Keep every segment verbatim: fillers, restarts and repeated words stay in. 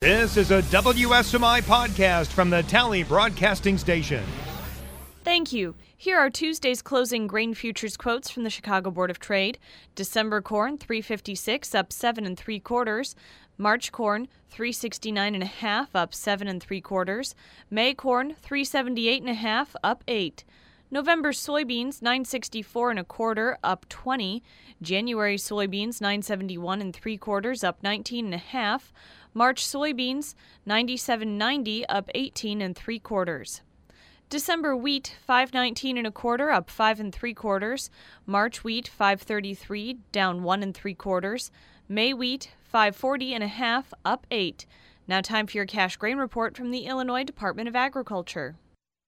This is a W S M I podcast from the Tally Broadcasting Station. Thank you. Here are Tuesday's closing grain futures quotes from the Chicago Board of Trade. December corn, three fifty-six, up seven and three quarters. March corn, three sixty-nine and a half, up seven and three quarters. May corn, three seventy-eight and a half, up eight. November soybeans, nine sixty-four and a quarter, up twenty. January soybeans, nine seventy-one and three quarters, up nineteen and a half. March soybeans, ninety-seven ninety, up eighteen and three quarters. December wheat, five nineteen and a quarter, up five and three quarters. March wheat, five thirty-three, down one and three quarters. May wheat, five forty and a half, up eight. Now time for your cash grain report from the Illinois Department of Agriculture.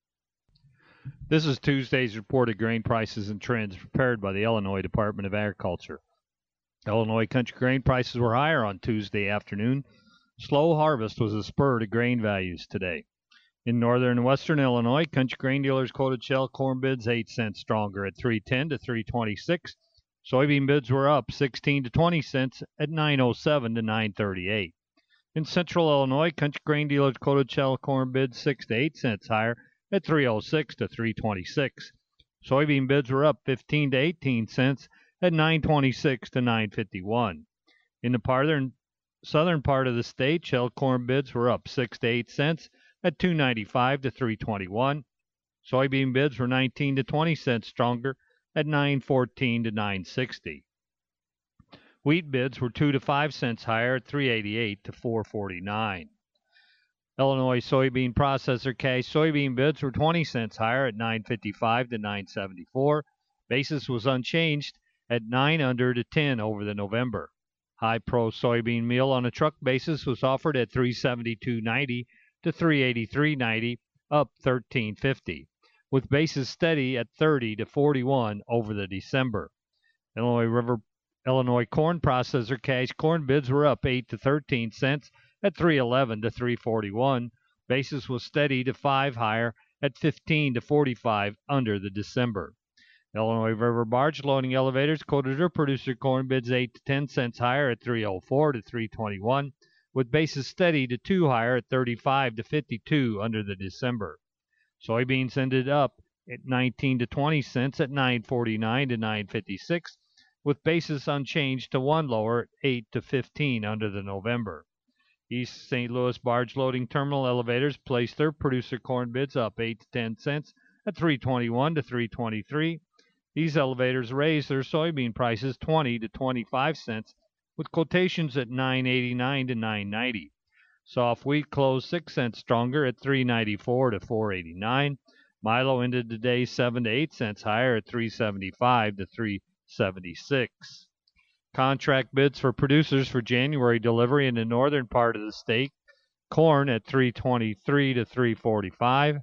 This is Tuesday's report of grain prices and trends prepared by the Illinois Department of Agriculture. Illinois country grain prices were higher on Tuesday afternoon. Slow harvest was a spur to grain values today. In northern and western Illinois, country grain dealers quoted shell corn bids eight cents stronger at three ten to three twenty-six. Soybean bids were up sixteen to twenty cents at nine oh seven to nine thirty-eight. In central Illinois, country grain dealers quoted shell corn bids six to eight cents higher at three oh six to three twenty-six. Soybean bids were up fifteen to eighteen cents at nine twenty-six to nine fifty-one. In the southern, southern part of the state, shell corn bids were up six to eight cents at two ninety-five to three twenty-one. Soybean bids were nineteen to twenty cents stronger at nine fourteen to nine sixty. Wheat bids were two to five cents higher at three eighty-eight to four forty-nine. Illinois soybean processor cash soybean bids were twenty cents higher at nine fifty-five to nine seventy-four. Basis was unchanged at nine under to ten over the November. High Pro soybean meal on a truck basis was offered at three seventy-two ninety to three eighty-three ninety, up thirteen fifty, with basis steady at thirty to forty-one over the December. Illinois River Illinois corn processor cash corn bids were up eight to thirteen cents at three eleven to three forty-one. Basis was steady to five higher at fifteen to forty-five under the December. Illinois River barge loading elevators quoted their producer corn bids eight to ten cents higher at three oh four to three twenty-one, with basis steady to two higher at thirty-five to fifty-two under the December. Soybeans ended up at nineteen to twenty cents at nine forty-nine to nine fifty-six, with basis unchanged to one lower at eight to fifteen under the November. East Saint Louis barge loading terminal elevators placed their producer corn bids up eight to ten cents at three twenty-one to three twenty-three. These elevators raised their soybean prices twenty to twenty-five cents, with quotations at nine eighty-nine to nine ninety. Soft wheat closed six cents stronger at three ninety-four to four eighty-nine. Milo ended the day seven to eight cents higher at three seventy-five to three seventy-six. Contract bids for producers for January delivery in the northern part of the state: corn at three twenty-three to three forty-five.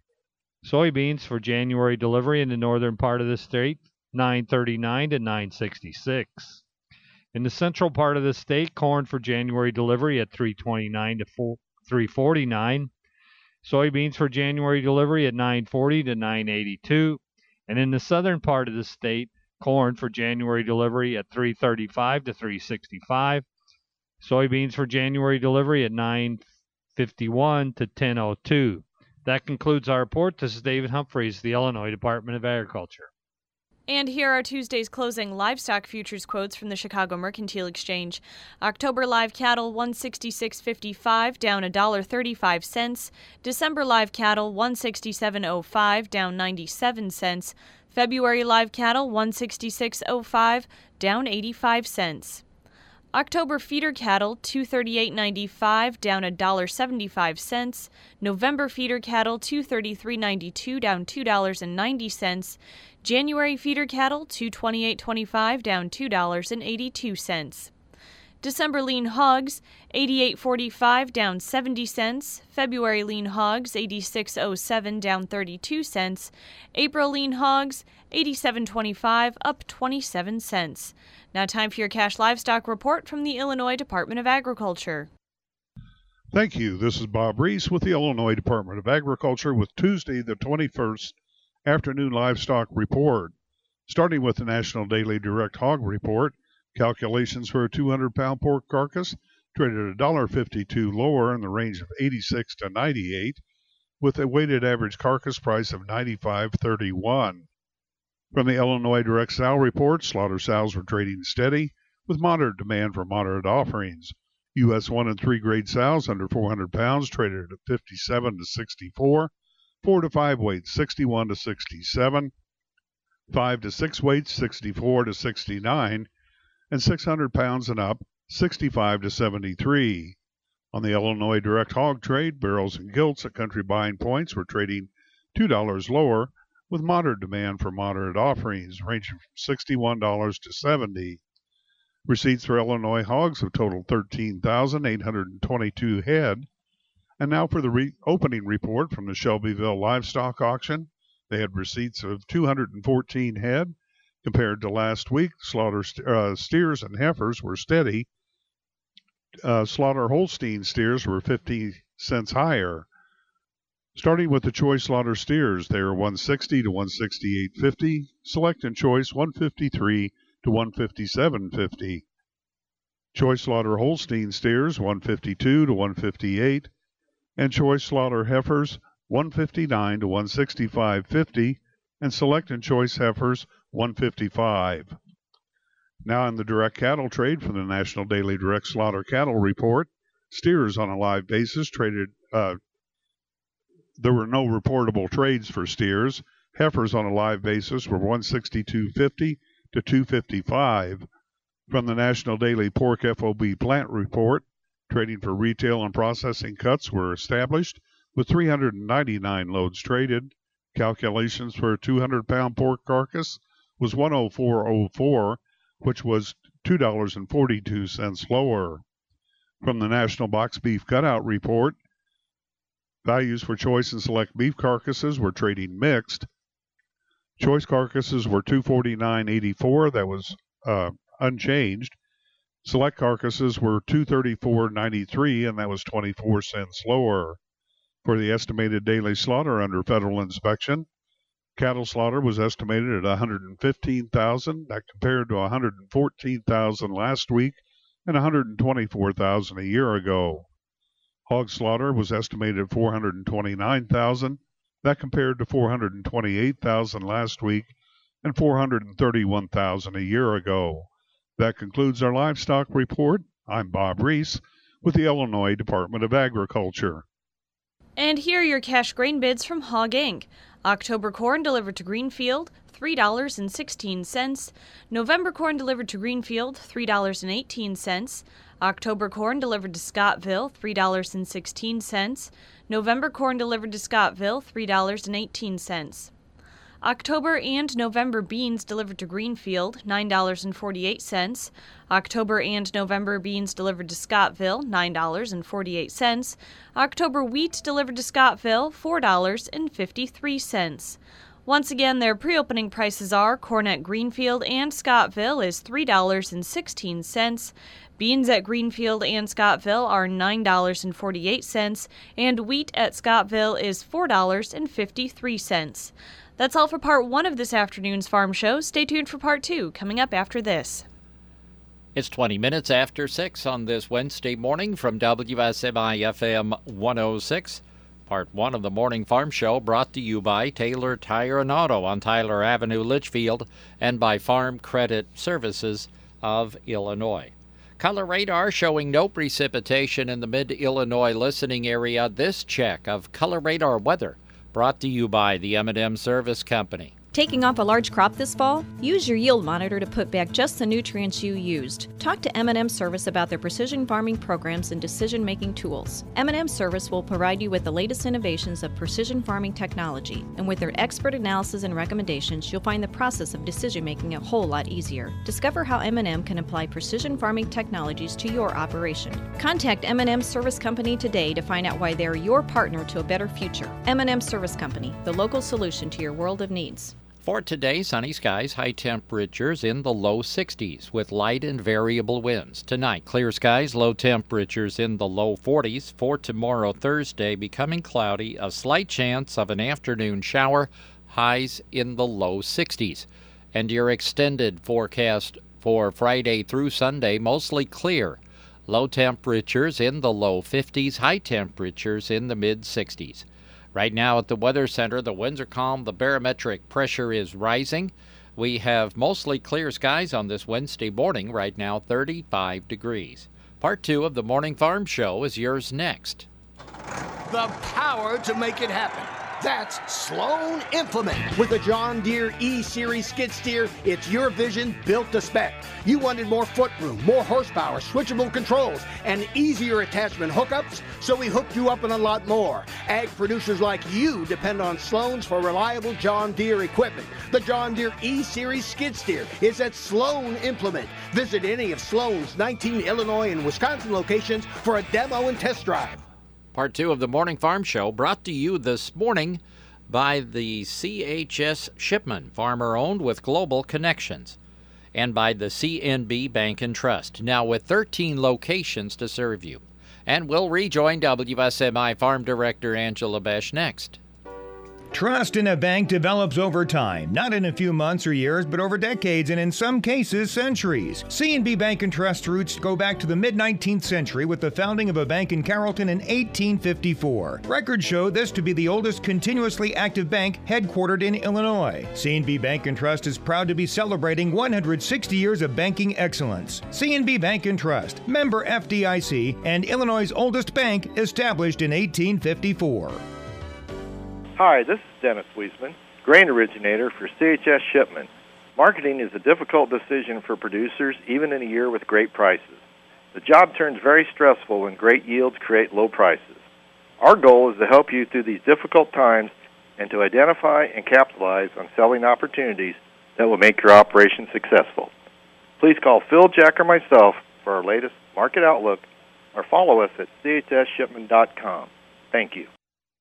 Soybeans for January delivery in the northern part of the state, nine thirty-nine to nine sixty-six. In the central part of the state, corn for January delivery at three twenty-nine to three forty-nine. Soybeans for January delivery at nine forty to nine eighty-two. And in the southern part of the state, corn for January delivery at three thirty-five to three sixty-five. Soybeans for January delivery at nine fifty-one to ten oh two. That concludes our report. This is David Humphreys, the Illinois Department of Agriculture. And here are Tuesday's closing livestock futures quotes from the Chicago Mercantile Exchange. October live cattle one sixty-six fifty-five, down one dollar thirty-five cents. December live cattle one sixty-seven oh five, down ninety-seven cents. February live cattle one sixty-six oh five, down eighty-five cents. October feeder cattle two thirty-eight ninety-five, down one dollar seventy-five cents. November feeder cattle two thirty-three ninety-two, down two dollars and ninety cents. January feeder cattle two twenty-eight twenty-five, down two dollars and eighty-two cents. December lean hogs eighty-eight forty-five, down seventy cents. February lean hogs eighty-six oh seven, down thirty-two cents. April lean hogs eighty-seven twenty-five, up twenty-seven cents. Now time for your cash livestock report from the Illinois Department of Agriculture. Thank you. This is Bob Reese with the Illinois Department of Agriculture with Tuesday the twenty-first afternoon livestock report. Starting with the National Daily Direct Hog Report, calculations for a two hundred pound pork carcass traded at one dollar fifty-two lower in the range of eighty-six to ninety-eight, with a weighted average carcass price of ninety-five thirty-one. From the Illinois Direct Sow Report, slaughter sows were trading steady, with moderate demand for moderate offerings. U S one and three grade sows under four hundred pounds traded at fifty-seven to sixty-four, four to five weights sixty-one to sixty-seven, five to six weights sixty-four to sixty-nine, and six hundred pounds and up sixty-five to seventy-three. On the Illinois Direct Hog Trade, barrels and gilts at country buying points were trading two dollars lower, with moderate demand for moderate offerings, ranging from sixty-one dollars to seventy dollars. Receipts for Illinois hogs have totaled thirteen thousand eight hundred twenty-two head. And now for the re- opening report from the Shelbyville Livestock Auction. They had receipts of two hundred fourteen head. Compared to last week, slaughter st- uh, steers and heifers were steady. Uh, slaughter Holstein steers were fifty cents higher. Starting with the choice slaughter steers, they are one sixty to one sixty-eight fifty. Select and choice one fifty-three to one fifty-seven fifty. Choice slaughter Holstein steers one fifty-two to one fifty-eight, and choice slaughter heifers one fifty-nine to one sixty-five fifty, and select and choice heifers one fifty-five. Now in the direct cattle trade from the National Daily Direct Slaughter Cattle Report, steers on a live basis traded. Uh, there were no reportable trades for steers. Heifers on a live basis were one sixty-two fifty to two fifty-five. From the National Daily Pork F O B Plant Report, trading for retail and processing cuts were established with three hundred ninety-nine loads traded. Calculations for a two hundred pound pork carcass was one oh four oh four, which was two dollars and forty-two cents lower. From the National Box Beef Cutout Report, values for choice and select beef carcasses were trading mixed. Choice carcasses were two forty-nine eighty-four, that was uh, unchanged. Select carcasses were two thirty-four ninety-three, and that was twenty-four cents lower. For the estimated daily slaughter under federal inspection, cattle slaughter was estimated at one hundred fifteen thousand, that compared to one hundred fourteen thousand last week and one hundred twenty-four thousand a year ago. Hog slaughter was estimated at four hundred twenty-nine thousand, that compared to four hundred twenty-eight thousand last week and four hundred thirty-one thousand a year ago. That concludes our livestock report. I'm Bob Reese with the Illinois Department of Agriculture. And here are your cash grain bids from Hog Incorporated. October corn delivered to Greenfield, three dollars and sixteen cents. November corn delivered to Greenfield, three dollars and eighteen cents. October corn delivered to Scottville, three dollars and sixteen cents. November corn delivered to Scottville, three dollars and eighteen cents. October and November beans delivered to Greenfield, nine dollars and forty-eight cents. October and November beans delivered to Scottville, nine dollars and forty-eight cents. October wheat delivered to Scottville, four dollars and fifty-three cents. Once again, their pre-opening prices are corn at Greenfield and Scottville is three dollars and sixteen cents. Beans at Greenfield and Scottville are nine dollars and forty-eight cents, and wheat at Scottville is four dollars and fifty-three cents. That's all for part one of this afternoon's farm show. Stay tuned for part two, coming up after this. It's twenty minutes after six on this Wednesday morning from W S M I F M one oh six. Part one of the Morning Farm Show brought to you by Taylor Tire and Auto on Tyler Avenue, Litchfield, and by Farm Credit Services of Illinois. Color radar showing no precipitation in the mid-Illinois listening area. This check of color radar weather brought to you by the M and M Service Company. Taking off a large crop this fall? Use your yield monitor to put back just the nutrients you used. Talk to M and M Service about their precision farming programs and decision-making tools. M and M Service will provide you with the latest innovations of precision farming technology, and with their expert analysis and recommendations, you'll find the process of decision-making a whole lot easier. Discover how M and M can apply precision farming technologies to your operation. Contact M and M Service Company today to find out why they're your partner to a better future. M and M Service Company, the local solution to your world of needs. For today, sunny skies, high temperatures in the low sixties with light and variable winds. Tonight, clear skies, low temperatures in the low forties. For tomorrow, Thursday, becoming cloudy, a slight chance of an afternoon shower, highs in the low sixties. And your extended forecast for Friday through Sunday, mostly clear. Low temperatures in the low fifties, high temperatures in the mid sixties. Right now at the Weather Center, the winds are calm, the barometric pressure is rising. We have mostly clear skies on this Wednesday morning, right now thirty-five degrees. Part two of the Morning Farm Show is yours next. The power to make it happen. That's Sloan Implement. With the John Deere E-Series skid steer, it's your vision built to spec. You wanted more footroom, more horsepower, switchable controls, and easier attachment hookups, so we hooked you up on a lot more. Ag producers like you depend on Sloan's for reliable John Deere equipment. The John Deere E-Series skid steer is at Sloan Implement. Visit any of Sloan's nineteen Illinois and Wisconsin locations for a demo and test drive. Part two of the Morning Farm Show brought to you this morning by the C H S Shipman, farmer-owned with global connections, and by the C N B Bank and Trust, now with thirteen locations to serve you. And we'll rejoin W S M I Farm Director Angela Besch next. Trust in a bank develops over time, not in a few months or years, but over decades and in some cases, centuries. C N B Bank and Trust roots go back to the mid-nineteenth century with the founding of a bank in Carrollton in eighteen fifty-four. Records show this to be the oldest continuously active bank headquartered in Illinois. C N B Bank and Trust is proud to be celebrating one hundred sixty years of banking excellence. C N B Bank and Trust, member F D I C, and Illinois' oldest bank, established in eighteen fifty-four. Hi, this is Dennis Wiesman, grain originator for C H S Shipman. Marketing is a difficult decision for producers, even in a year with great prices. The job turns very stressful when great yields create low prices. Our goal is to help you through these difficult times and to identify and capitalize on selling opportunities that will make your operation successful. Please call Phil, Jack, or myself for our latest market outlook, or follow us at C H S shipman dot com. Thank you.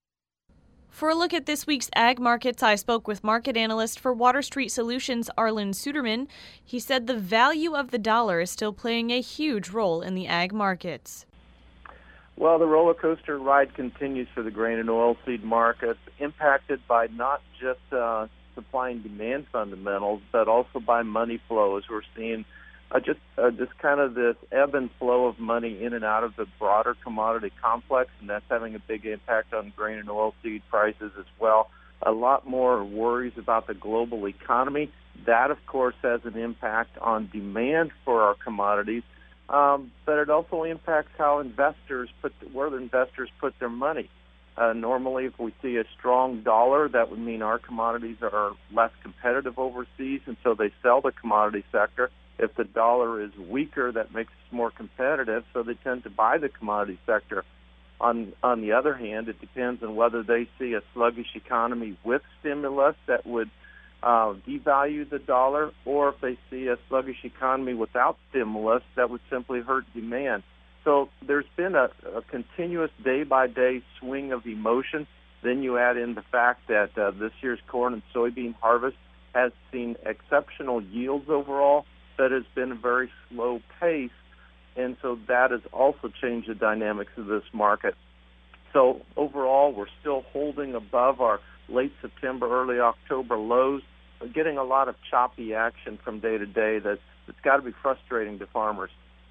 For a look at this week's ag markets, I spoke with market analyst for Water Street Solutions, Arlen Suderman. He said the value of the dollar is still playing a huge role in the ag markets. Well, the roller coaster ride continues for the grain and oilseed market, impacted by not just uh, supply and demand fundamentals, but also by money flows. We're seeing Uh, just uh, just kind of this ebb and flow of money in and out of the broader commodity complex, and that's having a big impact on grain and oilseed prices as well. A lot more worries about the global economy. That, of course, has an impact on demand for our commodities, um, but it also impacts how investors put where the investors put their money. Uh, normally, if we see a strong dollar, that would mean our commodities are less competitive overseas, and so they sell the commodity sector. If the dollar is weaker, that makes us more competitive, so they tend to buy the commodity sector. On on the other hand, it depends on whether they see a sluggish economy with stimulus that would uh, devalue the dollar, or if they see a sluggish economy without stimulus that would simply hurt demand. So there's been a, a continuous day-by-day swing of emotion. Then you add in the fact that uh, this year's corn and soybean harvest has seen exceptional yields overall, but has been a very slow pace, and so that has also changed the dynamics of this market. So overall, we're still holding above our late September, early October lows, but getting a lot of choppy action from day to day that's, that's got to be frustrating to farmers.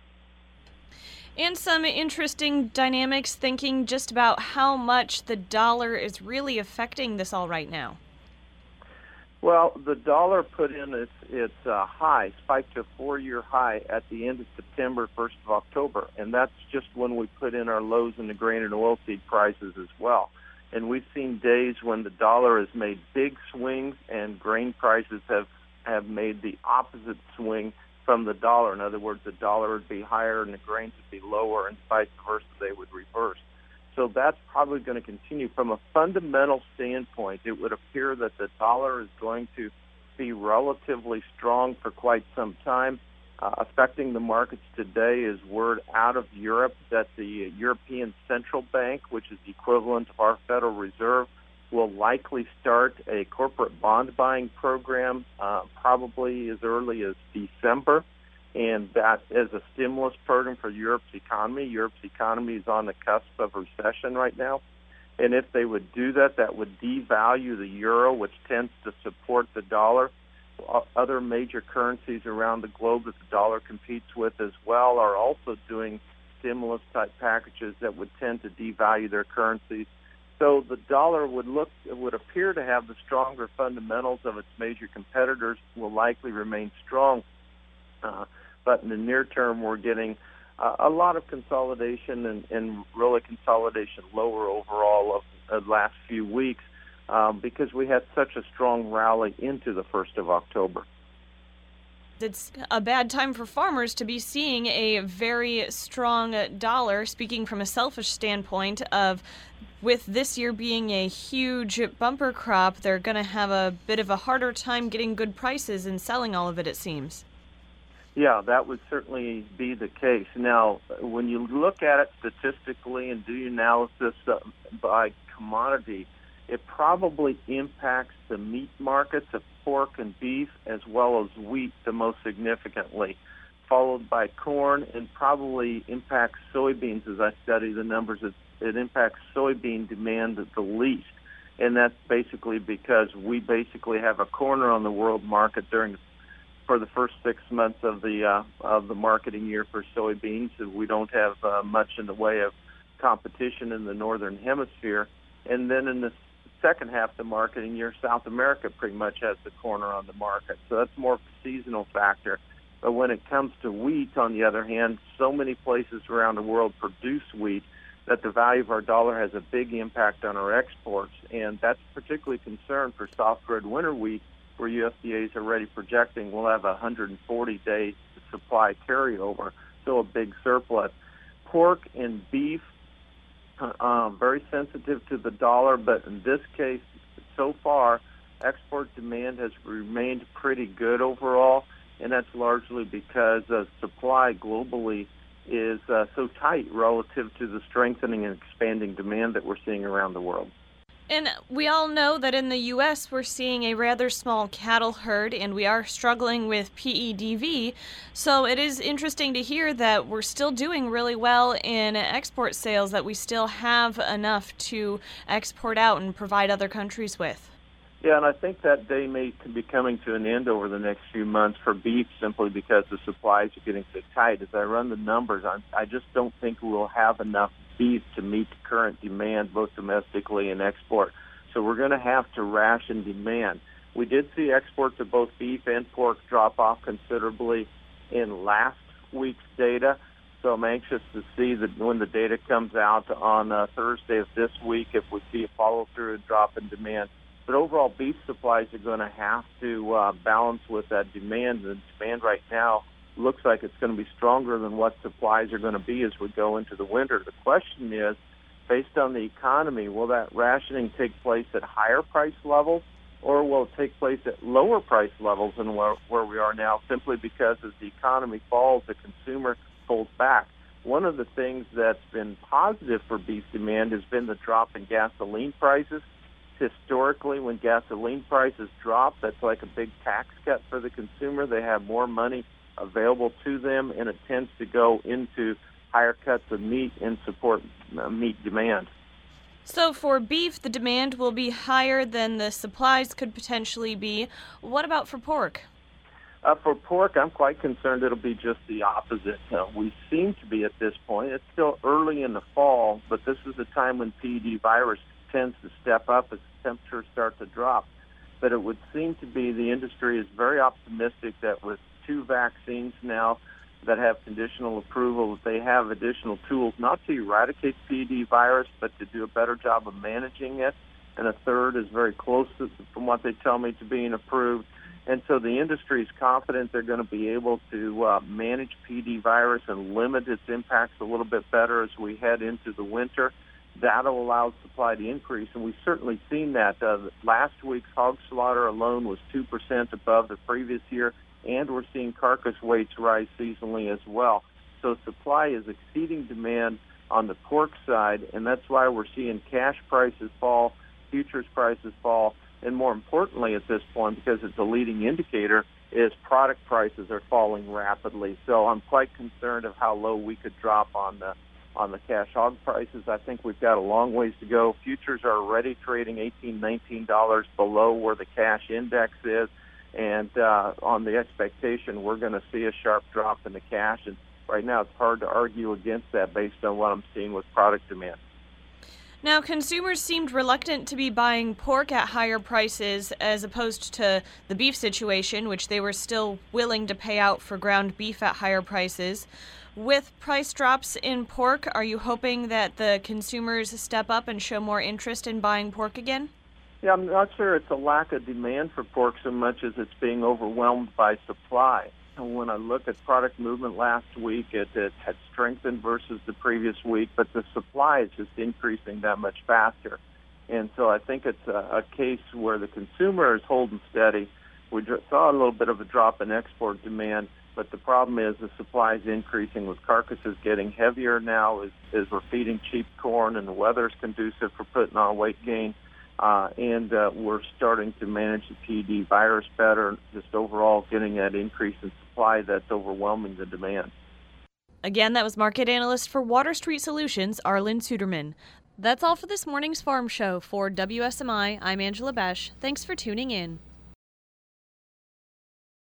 And some interesting dynamics, thinking just about how much the dollar is really affecting this all right now. Well, the dollar put in its its uh, high, spiked to a four-year high at the end of September, first of October, and that's just when we put in our lows in the grain and oilseed prices as well. And we've seen days when the dollar has made big swings and grain prices have, have made the opposite swing from the dollar. In other words, the dollar would be higher and the grains would be lower, and vice versa, they would reverse. So that's probably going to continue. From a fundamental standpoint, it would appear that the dollar is going to be relatively strong for quite some time. Uh, affecting the markets today is word out of Europe that the European Central Bank, which is the equivalent of our Federal Reserve, will likely start a corporate bond buying program uh, probably as early as December. And that is a stimulus program for Europe's economy. Europe's economy is on the cusp of recession right now. And if they would do that, that would devalue the euro, which tends to support the dollar. Other major currencies around the globe that the dollar competes with as well are also doing stimulus-type packages that would tend to devalue their currencies. So the dollar would look would appear to have the stronger fundamentals of its major competitors, will likely remain strong. Uh, but in the near term, we're getting uh, a lot of consolidation and, and really consolidation lower overall of the last few weeks um, because we had such a strong rally into the first of October. It's a bad time for farmers to be seeing a very strong dollar, speaking from a selfish standpoint of with this year being a huge bumper crop, they're going to have a bit of a harder time getting good prices and selling all of it, it seems. Yeah, that would certainly be the case. Now, when you look at it statistically and do analysis uh, by commodity, it probably impacts the meat markets of pork and beef as well as wheat the most significantly, followed by corn, and probably impacts soybeans. As I study the numbers, it, it impacts soybean demand at the least. And that's basically because we basically have a corner on the world market during for the first six months of the uh, of the marketing year for soybeans. We don't have uh, much in the way of competition in the northern hemisphere. And then in the second half of the marketing year, South America pretty much has the corner on the market. So that's more of a seasonal factor. But when it comes to wheat, on the other hand, so many places around the world produce wheat that the value of our dollar has a big impact on our exports. And that's particularly concerned for soft red winter wheat, where U S D A is already projecting we'll have a one hundred forty day supply carryover, so a big surplus. Pork and beef, uh, very sensitive to the dollar, but in this case, so far, export demand has remained pretty good overall, and that's largely because uh, supply globally is uh, so tight relative to the strengthening and expanding demand that we're seeing around the world. And we all know that in the U S we're seeing a rather small cattle herd, and we are struggling with P E D V. So it is interesting to hear that we're still doing really well in export sales, that we still have enough to export out and provide other countries with. Yeah, and I think that day may be coming to an end over the next few months for beef, simply because the supplies are getting so tight. As I run the numbers, I'm, I just don't think we'll have enough beef to meet current demand, both domestically and export. So we're going to have to ration demand. We did see exports of both beef and pork drop off considerably in last week's data. So I'm anxious to see that when the data comes out on uh, Thursday of this week, if we see a follow-through and drop in demand. But overall, beef supplies are going to have to uh, balance with that demand. The demand right now looks like it's going to be stronger than what supplies are going to be as we go into the winter. The question is, based on the economy, will that rationing take place at higher price levels, or will it take place at lower price levels than where, where we are now, simply because as the economy falls, the consumer pulls back? One of the things that's been positive for beef demand has been the drop in gasoline prices. Historically, when gasoline prices drop, that's like a big tax cut for the consumer. They have more money available to them, and it tends to go into higher cuts of meat and support uh, meat demand. So for beef, the demand will be higher than the supplies could potentially be. What about for pork? Uh, for pork, I'm quite concerned it'll be just the opposite. Uh, we seem to be at this point. It's still early in the fall, but this is the time when P E D virus tends to step up as temperatures start to drop. But it would seem to be the industry is very optimistic that with two vaccines now that have conditional approval, that they have additional tools not to eradicate P E D virus, but to do a better job of managing it. And a third is very close to, from what they tell me, to being approved. And so the industry is confident they're going to be able to uh, manage P E D virus and limit its impacts a little bit better as we head into the winter. That'll allow supply to increase, and we've certainly seen that. Uh, last week's hog slaughter alone was two percent above the previous year, and we're seeing carcass weights rise seasonally as well. So supply is exceeding demand on the pork side, and that's why we're seeing cash prices fall, futures prices fall, and more importantly at this point, because it's a leading indicator, is product prices are falling rapidly. So I'm quite concerned of how low we could drop on the on the cash hog prices. I think we've got a long ways to go. Futures are already trading eighteen dollars, nineteen dollars below where the cash index is. And uh, on the expectation, we're going to see a sharp drop in the cash. And right now it's hard to argue against that based on what I'm seeing with product demand. Now, consumers seemed reluctant to be buying pork at higher prices as opposed to the beef situation, which they were still willing to pay out for ground beef at higher prices. With price drops in pork, are you hoping that the consumers step up and show more interest in buying pork again? Yeah, I'm not sure it's a lack of demand for pork so much as it's being overwhelmed by supply. And when I look at product movement last week, it, it had strengthened versus the previous week, but the supply is just increasing that much faster. And so I think it's a, a case where the consumer is holding steady. We dr- saw a little bit of a drop in export demand, but the problem is the supply is increasing with carcasses getting heavier now as, as we're feeding cheap corn and the weather's conducive for putting on weight gain. Uh, and uh, we're starting to manage the P E D virus better, just overall getting that increase in supply that's overwhelming the demand. Again, that was market analyst for Water Street Solutions, Arlen Suderman. That's all for this morning's Farm Show. For W S M I, I'm Angela Besh. Thanks for tuning in.